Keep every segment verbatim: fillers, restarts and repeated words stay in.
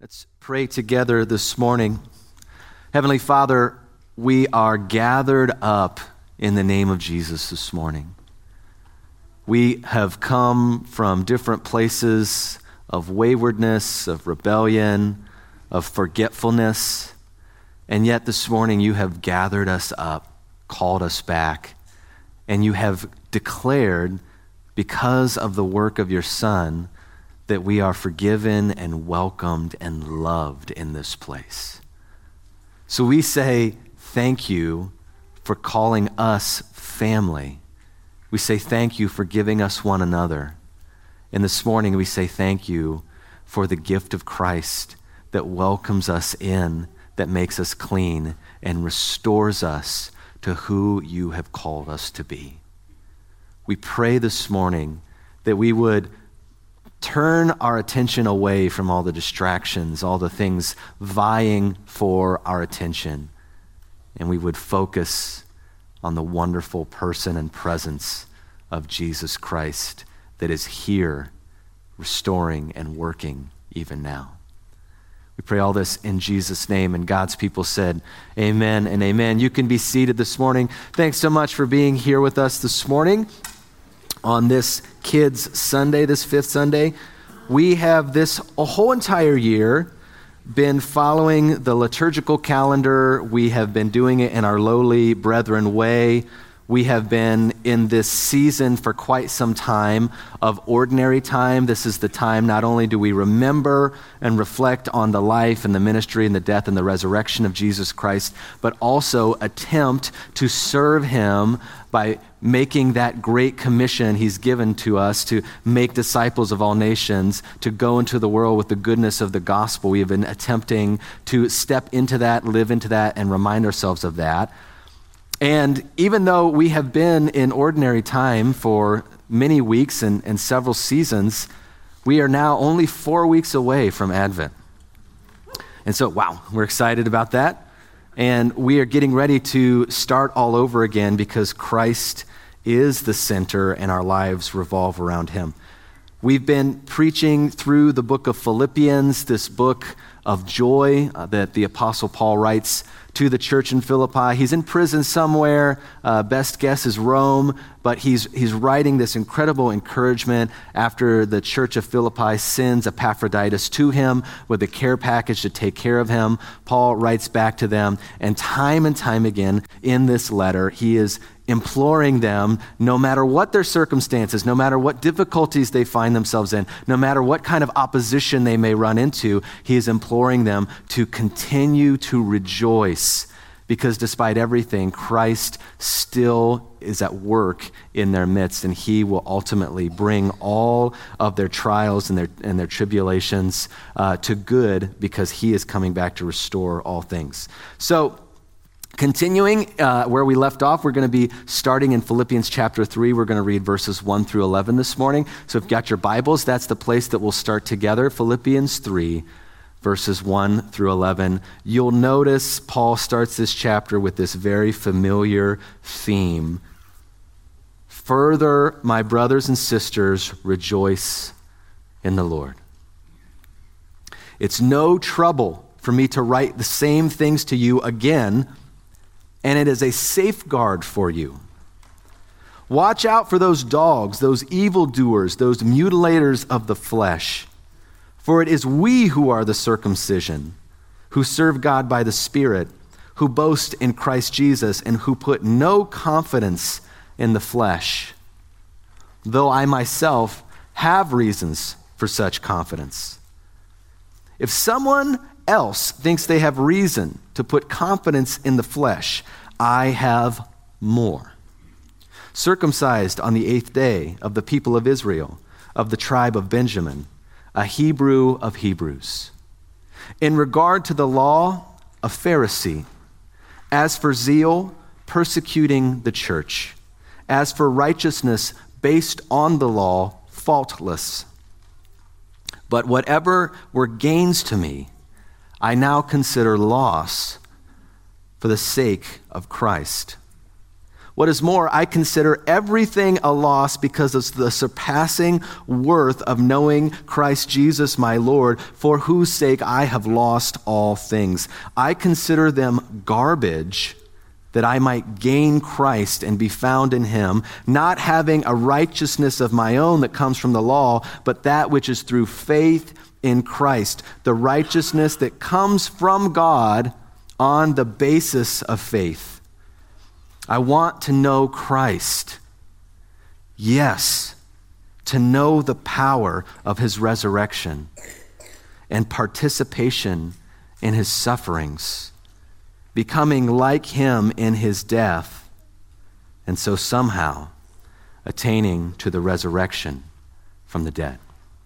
Let's pray together this morning. Heavenly Father, we are gathered up in the name of Jesus this morning. We have come from different places of waywardness, of rebellion, of forgetfulness, and yet this morning you have gathered us up, called us back, and you have declared, because of the work of your Son, that we are forgiven and welcomed and loved in this place. So we say thank you for calling us family. We say thank you for giving us one another. And this morning we say thank you for the gift of Christ that welcomes us in, that makes us clean and restores us to who you have called us to be. We pray this morning that we would turn our attention away from all the distractions, all the things vying for our attention, and we would focus on the wonderful person and presence of Jesus Christ that is here, restoring and working even now. We pray all this in Jesus' name, and God's people said, amen and amen. You can be seated this morning. Thanks so much for being here with us this morning on this Kids Sunday, this fifth Sunday. We have this a whole entire year been following the liturgical calendar. We have been doing it in our lowly brethren way. We have been in this season for quite some time of ordinary time. This is the time not only do we remember and reflect on the life and the ministry and the death and the resurrection of Jesus Christ, but also attempt to serve him by making that great commission he's given to us to make disciples of all nations, to go into the world with the goodness of the gospel. We have been attempting to step into that, live into that, and remind ourselves of that. And even though we have been in ordinary time for many weeks and, and several seasons, we are now only four weeks away from Advent. And so, wow, we're excited about that. And we are getting ready to start all over again because Christ is the center and our lives revolve around him. We've been preaching through the book of Philippians, this book of joy uh, that the Apostle Paul writes to the church in Philippi. He's in prison somewhere. Uh, best guess is Rome, but he's he's writing this incredible encouragement after the church of Philippi sends Epaphroditus to him with a care package to take care of him. Paul writes back to them, and time and time again in this letter, he is imploring them, no matter what their circumstances, no matter what difficulties they find themselves in, no matter what kind of opposition they may run into, he is imploring them to continue to rejoice because despite everything, Christ still is at work in their midst, and he will ultimately bring all of their trials and their and their tribulations uh, to good because he is coming back to restore all things. So, Continuing uh, where we left off, we're going to be starting in Philippians chapter three. We're going to read verses one through eleven this morning. So if you've got your Bibles, that's the place that we'll start together. Philippians three, verses one through eleven. You'll notice Paul starts this chapter with this very familiar theme. Further, my brothers and sisters, rejoice in the Lord. It's no trouble for me to write the same things to you again, and it is a safeguard for you. Watch out for those dogs, those evildoers, those mutilators of the flesh. For it is we who are the circumcision, who serve God by the Spirit, who boast in Christ Jesus, and who put no confidence in the flesh, though I myself have reasons for such confidence. If someone else thinks they have reason to put confidence in the flesh, I have more. Circumcised on the eighth day of the people of Israel, of the tribe of Benjamin, a Hebrew of Hebrews. In regard to the law, a Pharisee. As for zeal, persecuting the church. As for righteousness based on the law, faultless. But whatever were gains to me, I now consider loss for the sake of Christ. What is more, I consider everything a loss because of the surpassing worth of knowing Christ Jesus my Lord, for whose sake I have lost all things. I consider them garbage that I might gain Christ and be found in him, not having a righteousness of my own that comes from the law, but that which is through faith in Christ, the righteousness that comes from God on the basis of faith. I want to know Christ. Yes, to know the power of his resurrection and participation in his sufferings, becoming like him in his death, and so somehow attaining to the resurrection from the dead.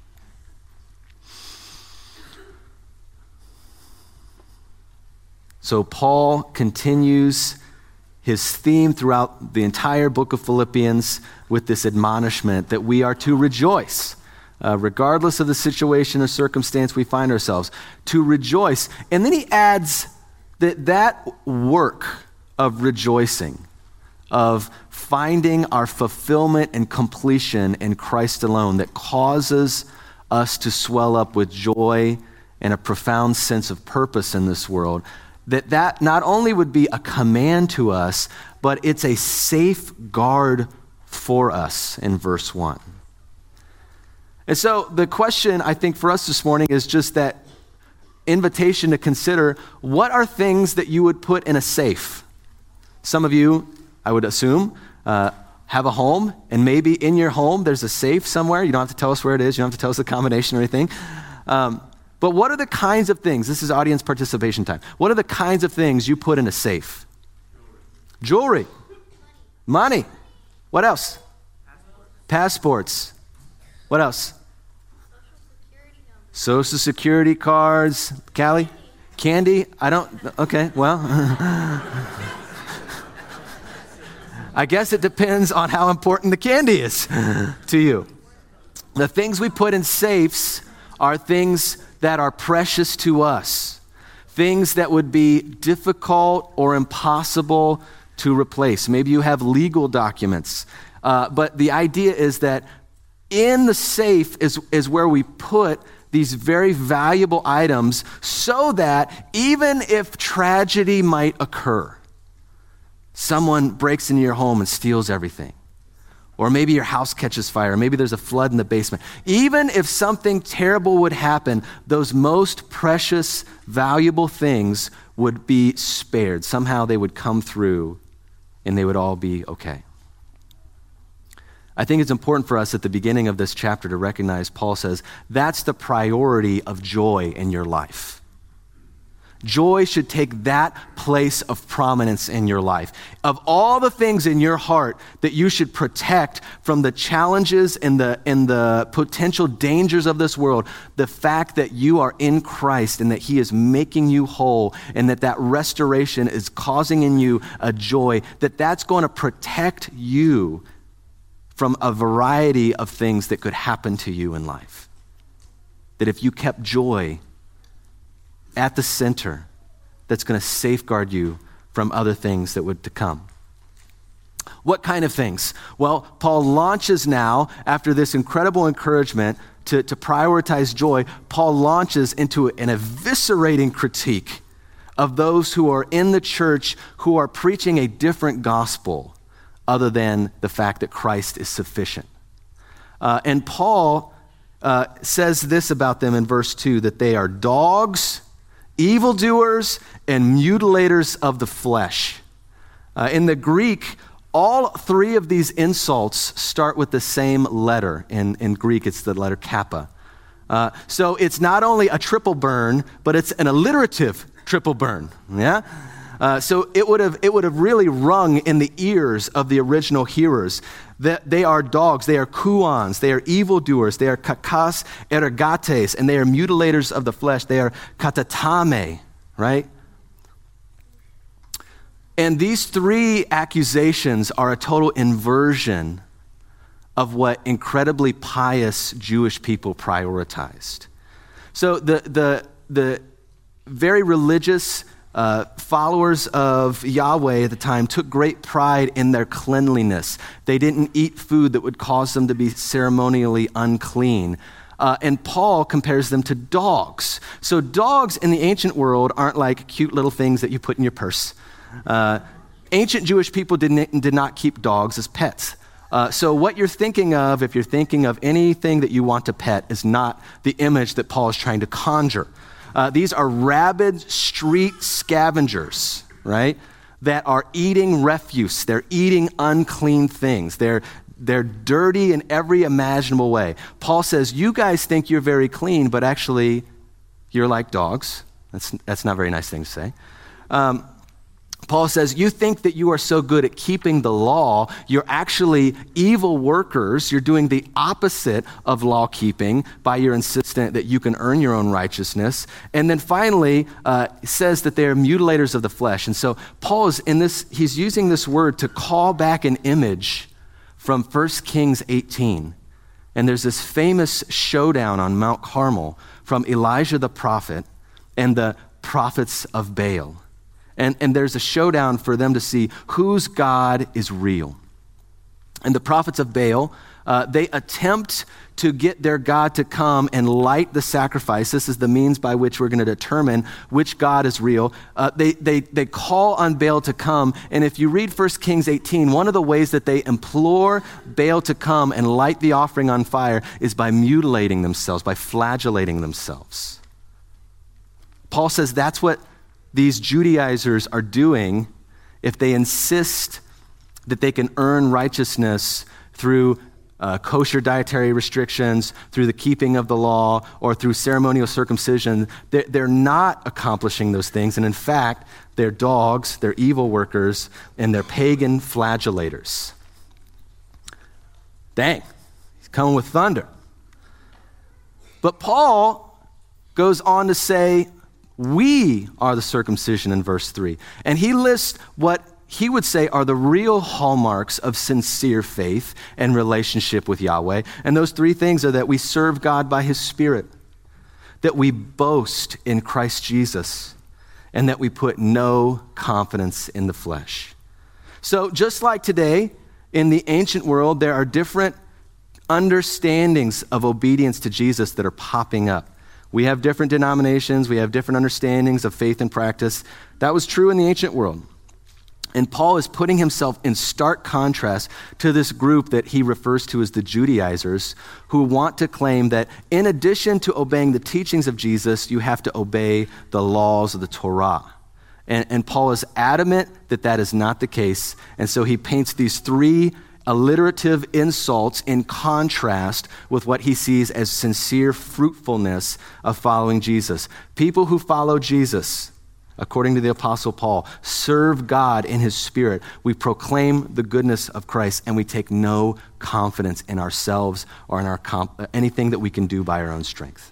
So Paul continues his theme throughout the entire book of Philippians with this admonishment that we are to rejoice, uh, regardless of the situation or circumstance we find ourselves, to rejoice. And then he adds that that work of rejoicing, of finding our fulfillment and completion in Christ alone, that causes us to swell up with joy and a profound sense of purpose in this world, that that not only would be a command to us, but it's a safeguard for us in verse one. And so the question, I think, for us this morning is just that invitation to consider, what are things that you would put in a safe? Some of you, I would assume, uh, have a home, and maybe in your home there's a safe somewhere. You don't have to tell us where it is. You don't have to tell us the combination or anything. Um, But what are the kinds of things, this is audience participation time, what are the kinds of things you put in a safe? Jewelry. Jewelry. Money. What else? Passports. What else? Social Security cards. Callie? Candy? I don't, okay, well. I guess it depends on how important the candy is to you. The things we put in safes are things that are precious to us, things that would be difficult or impossible to replace. Maybe you have legal documents, uh, but the idea is that in the safe is, is where we put these very valuable items so that even if tragedy might occur, someone breaks into your home and steals everything, or maybe your house catches fire, or maybe there's a flood in the basement. Even if something terrible would happen, those most precious, valuable things would be spared. Somehow they would come through and they would all be okay. I think it's important for us at the beginning of this chapter to recognize, Paul says, that's the priority of joy in your life. Joy should take that place of prominence in your life. Of all the things in your heart that you should protect from the challenges and the, and the potential dangers of this world, the fact that you are in Christ and that he is making you whole and that that restoration is causing in you a joy, that that's going to protect you from a variety of things that could happen to you in life. That if you kept joy at the center, that's going to safeguard you from other things that would to come. What kind of things? Well, Paul launches now, after this incredible encouragement to, to prioritize joy, Paul launches into an eviscerating critique of those who are in the church who are preaching a different gospel other than the fact that Christ is sufficient. Uh, and Paul uh, says this about them in verse two, that they are dogs, evildoers, and mutilators of the flesh. Uh, in the Greek, all three of these insults start with the same letter. In, in Greek, it's the letter kappa. Uh, so it's not only a triple burn, but it's an alliterative triple burn. Yeah. Uh, so it would have it would have really rung in the ears of the original hearers that they are dogs, they are kuons, they are evildoers, they are kakas ergates, and they are mutilators of the flesh. They are katatame, right? And these three accusations are a total inversion of what incredibly pious Jewish people prioritized. So the the the very religious uh, followers of Yahweh at the time took great pride in their cleanliness. They didn't eat food that would cause them to be ceremonially unclean. Uh, and Paul compares them to dogs. So dogs in the ancient world aren't like cute little things that you put in your purse. Uh, ancient Jewish people didn't, did not keep dogs as pets. Uh, so what you're thinking of, if you're thinking of anything that you want to pet, is not the image that Paul is trying to conjure. Uh, these are rabid street scavengers, right, that are eating refuse. They're eating unclean things. They're They're dirty in every imaginable way. Paul says, you guys think you're very clean, but actually you're like dogs. That's, that's not a very nice thing to say. Um, Paul says, you think that you are so good at keeping the law, you're actually evil workers. You're doing the opposite of law keeping by your insistence that you can earn your own righteousness. And then finally, uh, says that they're mutilators of the flesh. And so Paul is in this, he's using this word to call back an image from First Kings eighteen. And there's this famous showdown on Mount Carmel from Elijah the prophet and the prophets of Baal. And, and there's a showdown for them to see whose God is real. And the prophets of Baal, uh, they attempt to get their God to come and light the sacrifice. This is the means by which we're going to determine which God is real. Uh, they, they, they call on Baal to come. And if you read First Kings eighteen, one of the ways that they implore Baal to come and light the offering on fire is by mutilating themselves, by flagellating themselves. Paul says that's what these Judaizers are doing if they insist that they can earn righteousness through uh, kosher dietary restrictions, through the keeping of the law, or through ceremonial circumcision. They're, they're not accomplishing those things. And in fact, they're dogs, they're evil workers, and they're pagan flagellators. Dang, he's coming with thunder. But Paul goes on to say, we are the circumcision in verse three. And he lists what he would say are the real hallmarks of sincere faith and relationship with Yahweh. And those three things are that we serve God by his Spirit, that we boast in Christ Jesus, and that we put no confidence in the flesh. So just like today, in the ancient world, there are different understandings of obedience to Jesus that are popping up. We have different denominations. We have different understandings of faith and practice. That was true in the ancient world. And Paul is putting himself in stark contrast to this group that he refers to as the Judaizers, who want to claim that in addition to obeying the teachings of Jesus, you have to obey the laws of the Torah. And, and Paul is adamant that that is not the case. And so he paints these three alliterative insults in contrast with what he sees as sincere fruitfulness of following Jesus. People who follow Jesus, according to the Apostle Paul, serve God in his Spirit. We proclaim the goodness of Christ, and we take no confidence in ourselves or in our comp- anything that we can do by our own strength.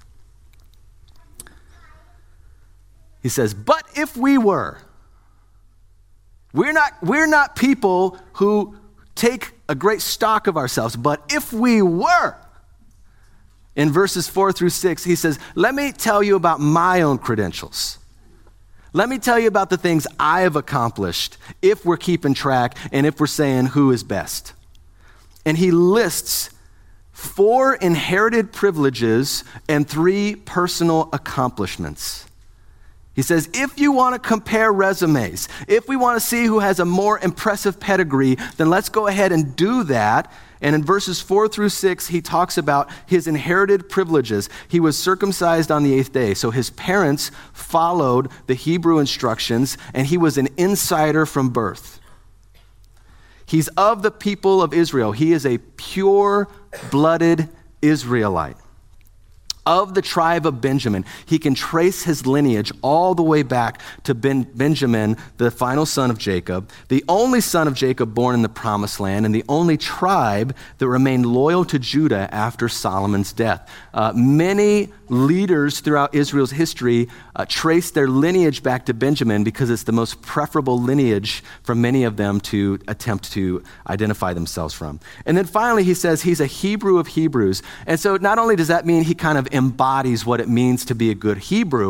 He says, but if we were, we're not, we're not people who take a great stock of ourselves, but if we were, in verses four through six, he says, let me tell you about my own credentials. Let me tell you about the things I have accomplished if we're keeping track and if we're saying who is best. And he lists four inherited privileges and three personal accomplishments. He says, if you want to compare resumes, if we want to see who has a more impressive pedigree, then let's go ahead and do that. And in verses four through six, he talks about his inherited privileges. He was circumcised on the eighth day. So his parents followed the Hebrew instructions, and he was an insider from birth. He's of the people of Israel. He is a pure-blooded Israelite. Of the tribe of Benjamin. He can trace his lineage all the way back to ben- Benjamin, the final son of Jacob, the only son of Jacob born in the promised land, and the only tribe that remained loyal to Judah after Solomon's death. Uh, many leaders throughout Israel's history uh, trace their lineage back to Benjamin because it's the most preferable lineage for many of them to attempt to identify themselves from. And then finally, he says he's a Hebrew of Hebrews. And so not only does that mean he kind of embodies what it means to be a good Hebrew,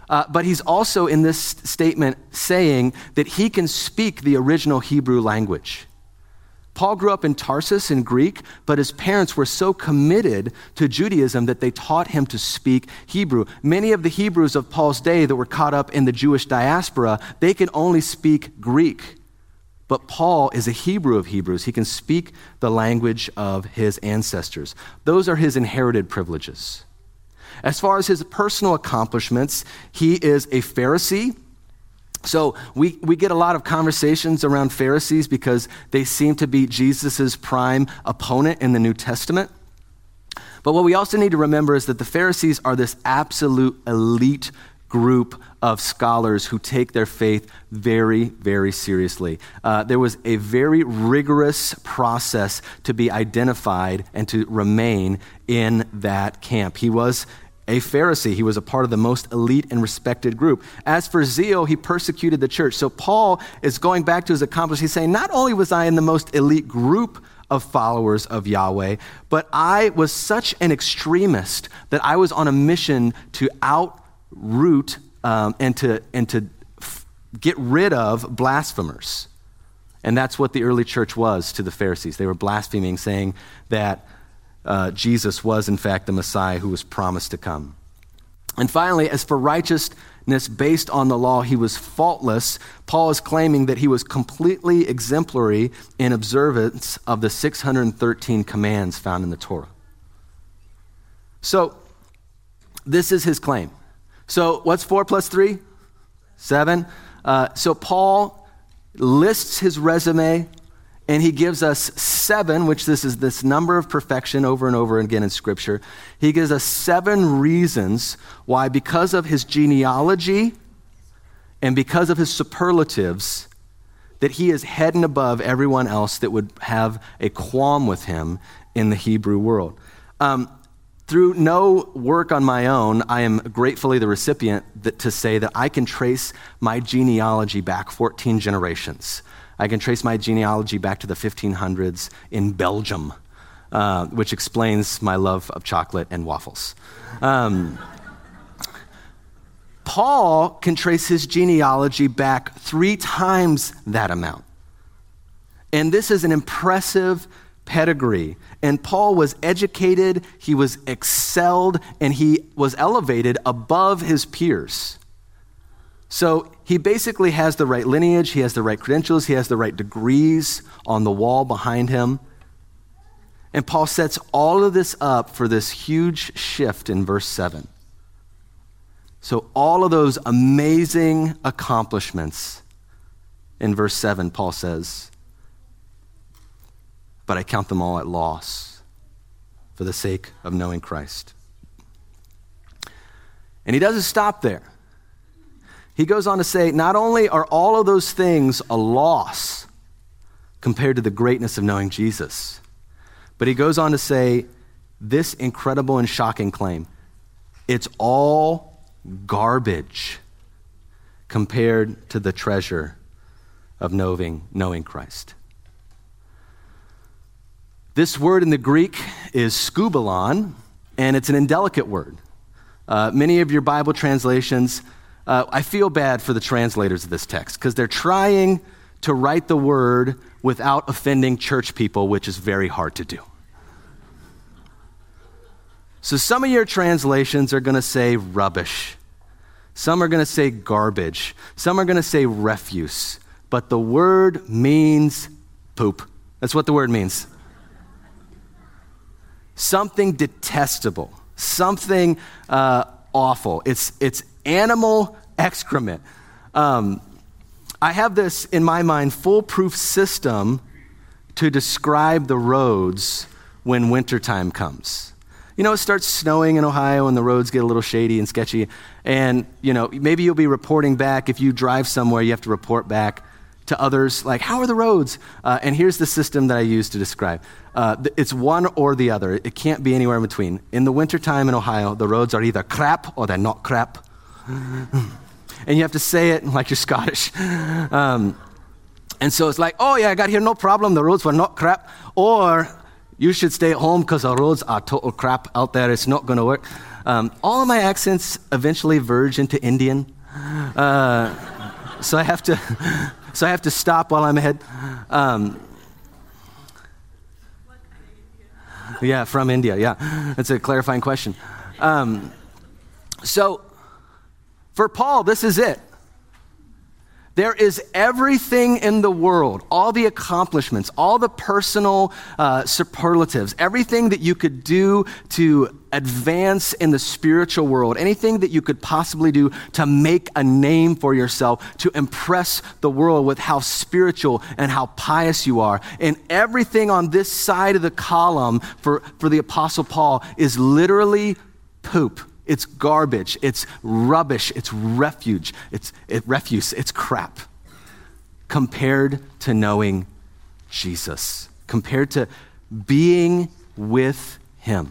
Uh, but he's also in this statement saying that he can speak the original Hebrew language. Paul grew up in Tarsus in Greek, but his parents were so committed to Judaism that they taught him to speak Hebrew. Many of the Hebrews of Paul's day that were caught up in the Jewish diaspora, they could only speak Greek. But Paul is a Hebrew of Hebrews. He can speak the language of his ancestors. Those are his inherited privileges. As far as his personal accomplishments, he is a Pharisee. So we, we get a lot of conversations around Pharisees because they seem to be Jesus's prime opponent in the New Testament. But what we also need to remember is that the Pharisees are this absolute elite group of scholars who take their faith very, very seriously. Uh, there was a very rigorous process to be identified and to remain in that camp. He was a Pharisee. He was a part of the most elite and respected group. As for zeal, he persecuted the church. So Paul is going back to his accomplishments. He's saying, not only was I in the most elite group of followers of Yahweh, but I was such an extremist that I was on a mission to outroot um, and to, and to f- get rid of blasphemers. And that's what the early church was to the Pharisees. They were blaspheming, saying that Uh, Jesus was, in fact, the Messiah who was promised to come. And finally, as for righteousness based on the law, he was faultless. Paul is claiming that he was completely exemplary in observance of the six hundred thirteen commands found in the Torah. So, this is his claim. So, what's four plus three? Seven. Uh, so, Paul lists his resume, and he gives us seven, which this is this number of perfection over and over again in Scripture. He gives us seven reasons why, because of his genealogy and because of his superlatives, that he is head and above everyone else that would have a qualm with him in the Hebrew world. Um, through no work on my own, I am gratefully the recipient that, to say that I can trace my genealogy back fourteen generations. I can trace my genealogy back to the fifteen hundreds in Belgium, uh, which explains my love of chocolate and waffles. Um, Paul can trace his genealogy back three times that amount. And this is an impressive pedigree. And Paul was educated, he was excelled, and he was elevated above his peers. So he basically has the right lineage, he has the right credentials, he has the right degrees on the wall behind him. And Paul sets all of this up for this huge shift in verse seven. So all of those amazing accomplishments in verse seven, Paul says, but I count them all at loss for the sake of knowing Christ. And he doesn't stop there. He goes on to say, not only are all of those things a loss compared to the greatness of knowing Jesus, but he goes on to say this incredible and shocking claim. It's all garbage compared to the treasure of knowing, knowing Christ. This word in the Greek is skubalon, and it's an indelicate word. Uh, many of your Bible translations, uh, I feel bad for the translators of this text because they're trying to write the word without offending church people, which is very hard to do. So some of your translations are going to say rubbish. Some are going to say garbage. Some are going to say refuse. But the word means poop. That's what the word means. Something detestable. Something uh, awful. It's it's animal excrement. Um, I have this, in my mind, foolproof system to describe the roads when wintertime comes. You know, it starts snowing in Ohio and the roads get a little shady and sketchy. And, you know, maybe you'll be reporting back. If you drive somewhere, you have to report back to others, like, how are the roads? Uh, and here's the system that I use to describe. Uh, it's one or the other. It can't be anywhere in between. In the wintertime in Ohio, the roads are either crap or they're not crap. And you have to say it like you're Scottish. Um, and so it's like, oh yeah, I got here, no problem. The roads were not crap. Or you should stay at home because the roads are total crap out there. It's not going to work. Um, all of my accents eventually verge into Indian. Uh, so I have to, so I have to stop while I'm ahead. Um, yeah, from India. Yeah, that's a clarifying question. Um, so for Paul, this is it. There is everything in the world, all the accomplishments, all the personal uh, superlatives, everything that you could do to advance in the spiritual world, anything that you could possibly do to make a name for yourself, to impress the world with how spiritual and how pious you are. And everything on this side of the column for, for the Apostle Paul is literally poop. It's garbage, it's rubbish, it's refuge, it's it, refuse, it's crap. Compared to knowing Jesus, compared to being with him.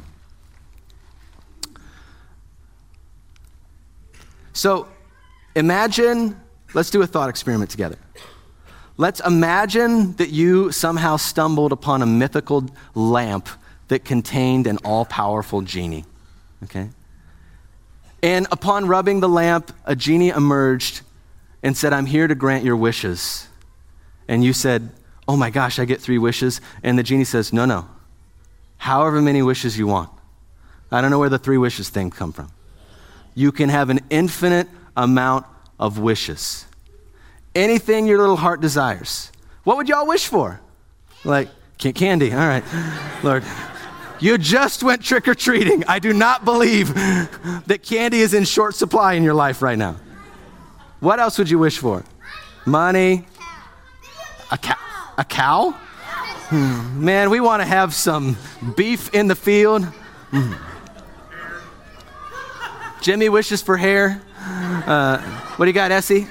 So imagine, let's do a thought experiment together. Let's imagine that you somehow stumbled upon a mythical lamp that contained an all-powerful genie, okay? And upon rubbing the lamp, a genie emerged and said, I'm here to grant your wishes. And you said, oh my gosh, I get three wishes. And the genie says, no, no, however many wishes you want. I don't know where the three wishes thing come from. You can have an infinite amount of wishes. Anything your little heart desires. What would y'all wish for? Like, candy, all right, Lord. You just went trick-or-treating. I do not believe that candy is in short supply in your life right now. What else would you wish for? Money? A cow? A cow? Hmm. Man, we want to have some beef in the field. Hmm. Jimmy wishes for hair. Uh, what do you got, Essie?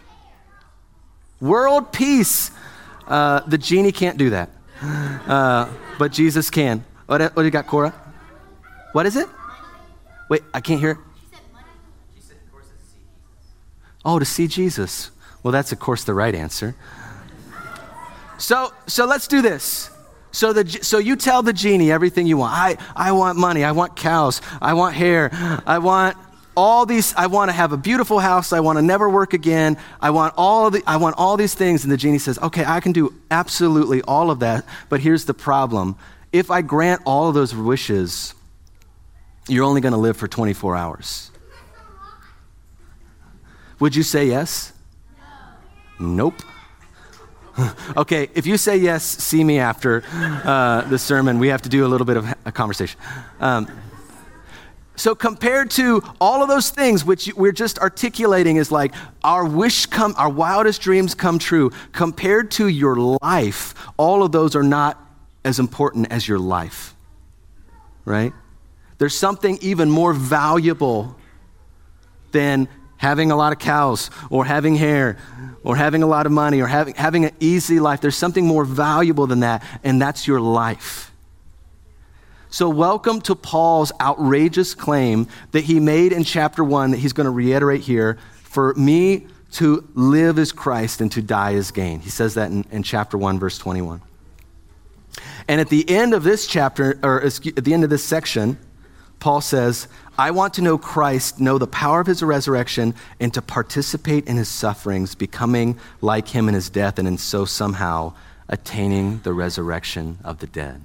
World peace. Uh, the genie can't do that. Uh, but Jesus can. What, what do you got, Cora? What is it? Wait, I can't hear it. She said, of course, to see Jesus. Oh, to see Jesus. Well, that's, of course, the right answer. So, so let's do this. So, the so you tell the genie everything you want. I, I want money. I want cows. I want hair. I want all these. I want to have a beautiful house. I want to never work again. I want all the. I want all these things. And the genie says, "Okay, I can do absolutely all of that. But here's the problem." If I grant all of those wishes, you're only going to live for twenty-four hours. Would you say yes? No. Nope. Okay, if you say yes, see me after uh, the sermon. We have to do a little bit of a conversation. Um, so compared to all of those things which we're just articulating is like our wish come, our wildest dreams come true. Compared to your life, all of those are not as important as your life, right? There's something even more valuable than having a lot of cows or having hair or having a lot of money or having, having an easy life. There's something more valuable than that, and that's your life. So welcome to Paul's outrageous claim that he made in chapter one that he's going to reiterate here. For me to live is Christ and to die is gain. He says that in, in chapter one, verse twenty-one. And at the end of this chapter, or at the end of this section, Paul says, I want to know Christ, know the power of his resurrection, and to participate in his sufferings, becoming like him in his death, and in so somehow attaining the resurrection of the dead.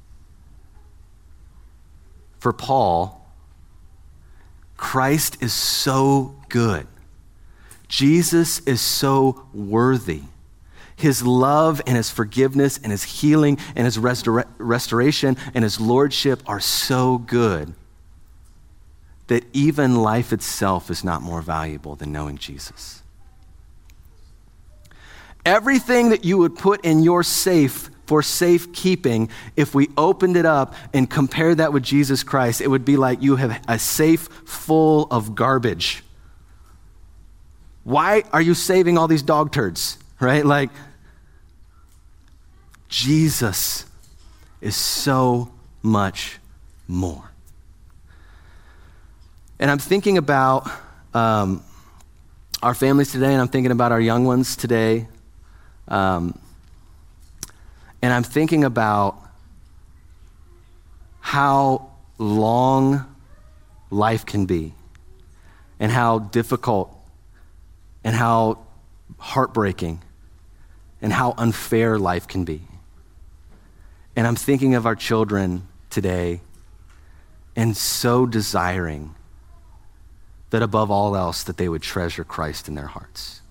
For Paul, Christ is so good. Jesus is so worthy. His love and his forgiveness and his healing and his restora- restoration and his lordship are so good that even life itself is not more valuable than knowing Jesus. Everything that you would put in your safe for safekeeping, if we opened it up and compared that with Jesus Christ, it would be like you have a safe full of garbage. Why are you saving all these dog turds, right? Like, Jesus is so much more. And I'm thinking about um, our families today, and I'm thinking about our young ones today. Um, and I'm thinking about how long life can be, and how difficult and how heartbreaking and how unfair life can be. And I'm thinking of our children today and so desiring that above all else that they would treasure Christ in their hearts.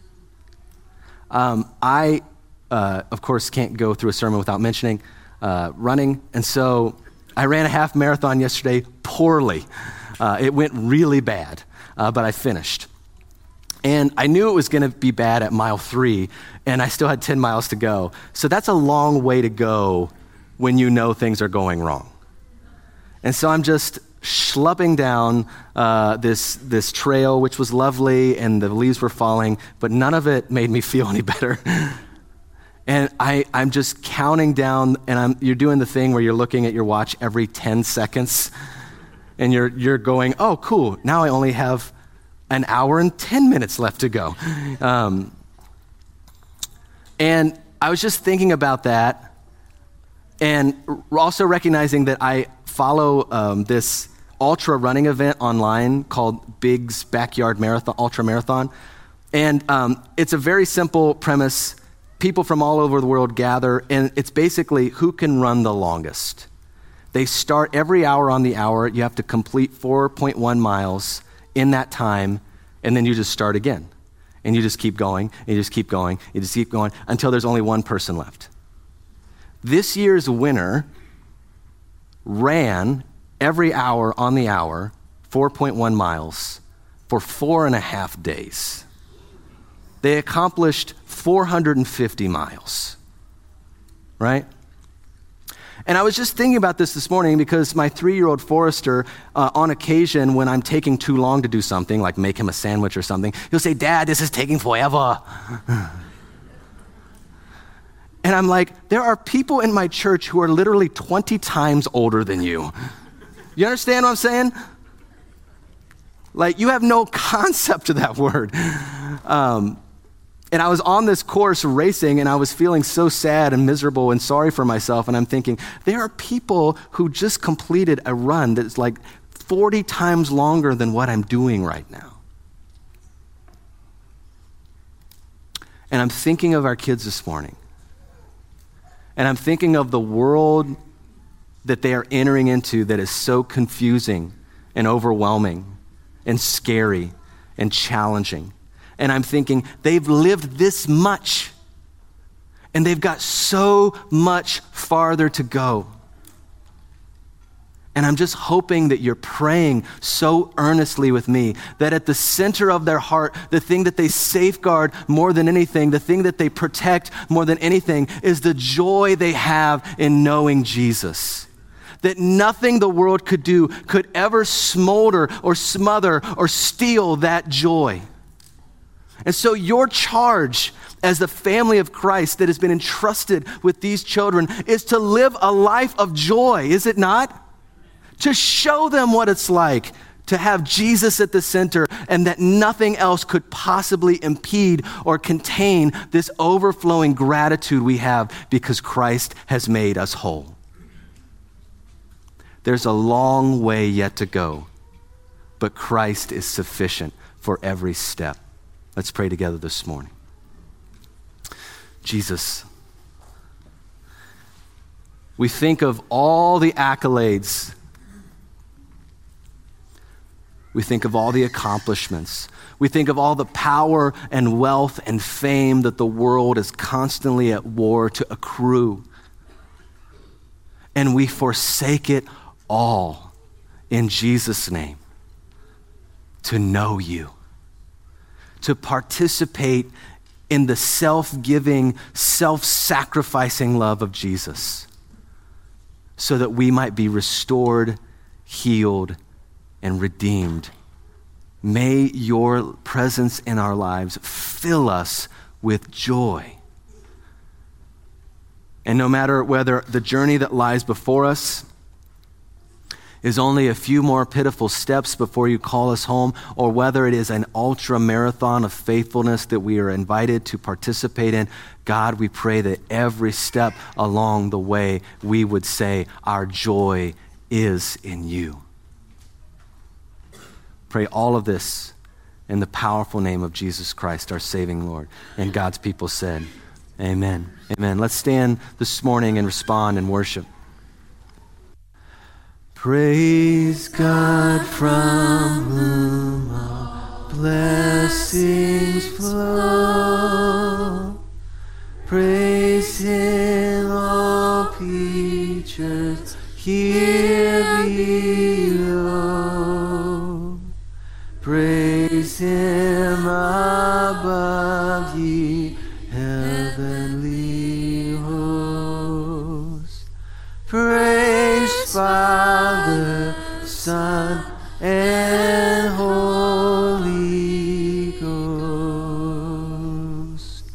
Um, I, uh, of course, can't go through a sermon without mentioning uh, running, and so I ran a half marathon yesterday poorly. Uh, it went really bad, uh, but I finished. And I knew it was going to be bad at mile three, and I still had ten miles to go. So that's a long way to go when you know things are going wrong. And so I'm just schlupping down uh, this this trail, which was lovely, and the leaves were falling, but none of it made me feel any better. And I, I'm just counting down, and I'm you're doing the thing where you're looking at your watch every ten seconds, and you're you're going, oh, cool, now I only have an hour and ten minutes left to go. Um, and I was just thinking about that, and also recognizing that I follow um, this ultra running event online called Big's Backyard Marathon, Ultra Marathon. And um, it's a very simple premise. People from all over the world gather, and it's basically who can run the longest. They start every hour on the hour. You have to complete four point one miles in that time, and then you just start again. And you just keep going, and you just keep going, you just keep going until there's only one person left. This year's winner ran every hour on the hour, four point one miles, for four and a half days. They accomplished four hundred fifty miles, right? And I was just thinking about this this morning because my three-year-old Forrester, uh, on occasion when I'm taking too long to do something, like make him a sandwich or something, he'll say, "Dad, this is taking forever." And I'm like, there are people in my church who are literally twenty times older than you. You understand what I'm saying? Like, you have no concept of that word. Um, and I was on this course racing, and I was feeling so sad and miserable and sorry for myself. And I'm thinking, there are people who just completed a run that's like forty times longer than what I'm doing right now. And I'm thinking of our kids this morning. And I'm thinking of the world that they are entering into that is so confusing and overwhelming and scary and challenging. And I'm thinking, they've lived this much, and they've got so much farther to go. And I'm just hoping that you're praying so earnestly with me that at the center of their heart, the thing that they safeguard more than anything, the thing that they protect more than anything, is the joy they have in knowing Jesus. That nothing the world could do could ever smolder or smother or steal that joy. And so your charge as the family of Christ that has been entrusted with these children is to live a life of joy, is it not? To show them what it's like to have Jesus at the center, and that nothing else could possibly impede or contain this overflowing gratitude we have because Christ has made us whole. There's a long way yet to go, but Christ is sufficient for every step. Let's pray together this morning. Jesus, we think of all the accolades. We think of all the accomplishments. We think of all the power and wealth and fame that the world is constantly at war to accrue. And we forsake it all in Jesus' name to know you, to participate in the self-giving, self-sacrificing love of Jesus, so that we might be restored, healed, and redeemed. May your presence in our lives fill us with joy. And no matter whether the journey that lies before us is only a few more pitiful steps before you call us home, or whether it is an ultra marathon of faithfulness that we are invited to participate in, God, we pray that every step along the way we would say our joy is in you. Pray all of this in the powerful name of Jesus Christ, our saving Lord. And God's people said, amen. Amen. Let's stand this morning and respond and worship. Praise God from whom all blessings flow. Praise him, all creatures here below. Praise him above, ye heavenly hosts. Praise Father, Son, and Holy Ghost.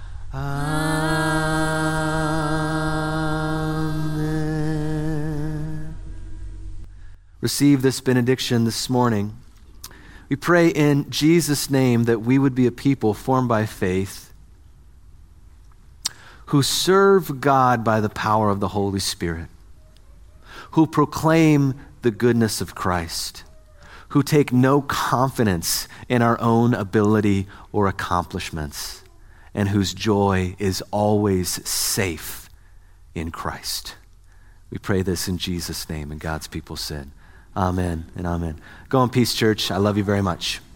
Amen. Receive this benediction this morning. We pray in Jesus' name that we would be a people formed by faith who serve God by the power of the Holy Spirit, who proclaim the goodness of Christ, who take no confidence in our own ability or accomplishments, and whose joy is always safe in Christ. We pray this in Jesus' name, and God's people said, amen and amen. Go in peace, church. I love you very much.